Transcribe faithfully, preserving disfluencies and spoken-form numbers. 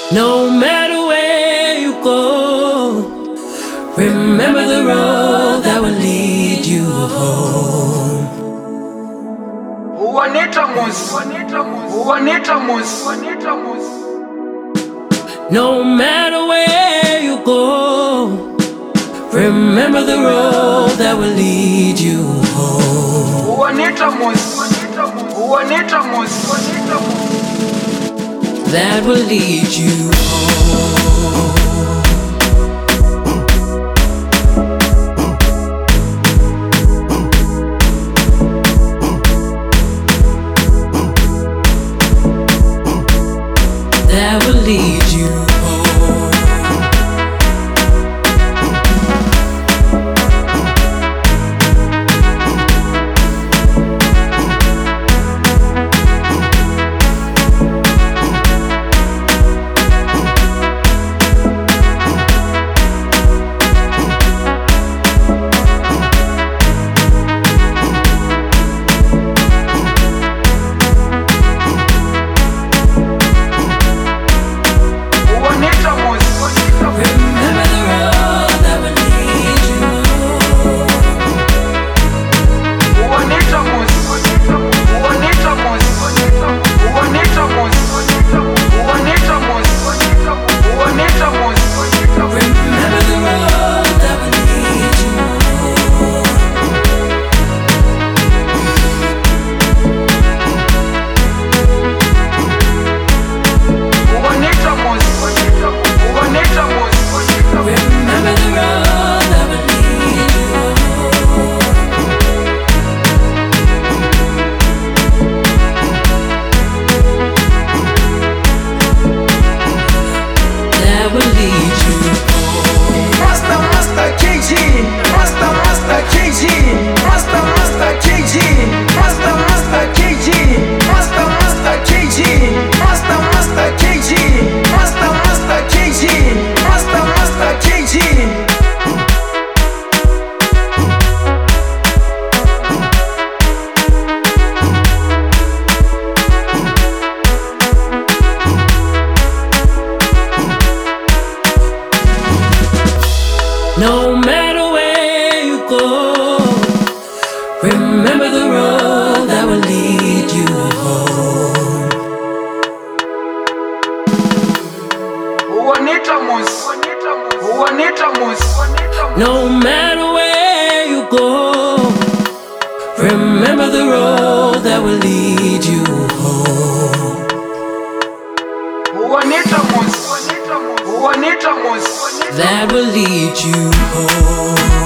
No matter where you go, remember the road that will lead you home. No matter where you go, remember the road that will lead you home. That will lead you home. That will lead you home. No matter where you go, remember the road that will lead you home. No matter where you go, remember the road that will lead you home. That will lead you home.